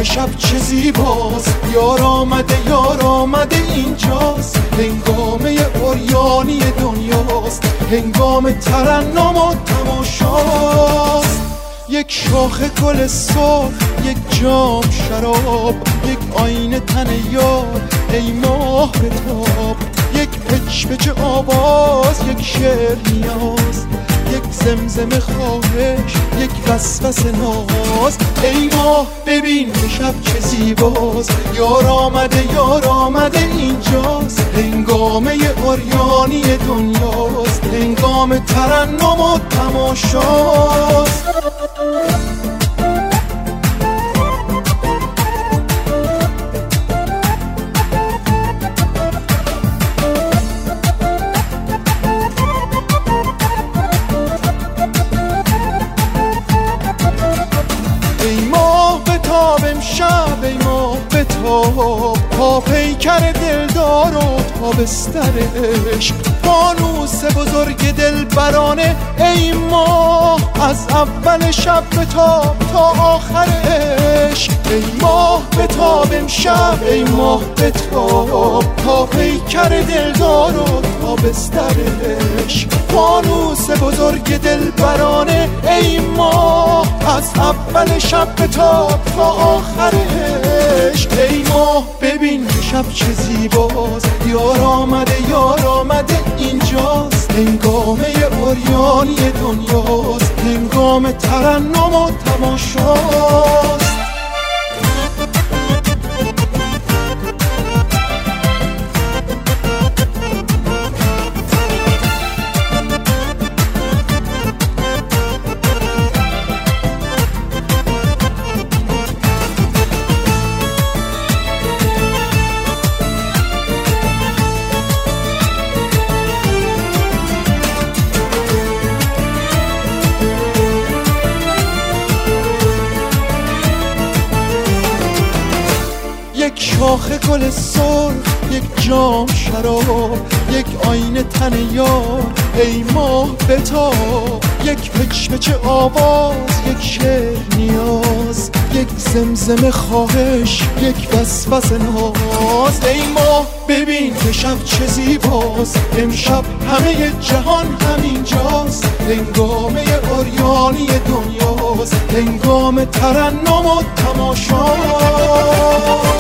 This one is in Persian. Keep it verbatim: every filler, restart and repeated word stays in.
شب چه زیباست، یار آمده یار آمده اینجاست. هنگامه عریانی دنیاست، هنگام ترنم و تماشاست. یک شاخه گل سرخ، یک جام شراب، یک آینه تن یار، ای ماه بتاب. یک پچ پچ آواز، یک شعر نیاز، یک زمزمه خواهش، یک وسوسه ناز. ای ماه ببین که شب چه زیباست، یار آمده یار آمده اینجاست. هنگامه عریانی دنیاست، هنگام ترنم و تماشاست. امشب ای ماه بتاب، تا پیکر دلدار و تا بسترش. فانوس بزرگ دلبرانه ای ماه، از اول شب بتاب تا آخرش. ای ماه بتاب امشب ای ماه بتاب، تا پیکر دلدار و تا بسترش. فانوس بزرگ دلبرانه ای ماه، از اول شب بتاب تا آخرش. ای ماه ببین که شب چه زیباست، یار آمده یار آمده اینجاست. هنگامه عریانی دنیاست، هنگام ترنم و تماشاست. یک شاخه گل سرخ، یک جام شراب، یک آینه تن یار، ای ماه بتاب. یک پچ پچ آواز، یک شعر نیاز، یک زمزمه خواهش، یک وسوسه ناز. ای ماه ببین که شب چه زیباست، امشب همه جهان همینجاست. هنگامه عریانی دنیاست، هنگام ترنم و تماشاست.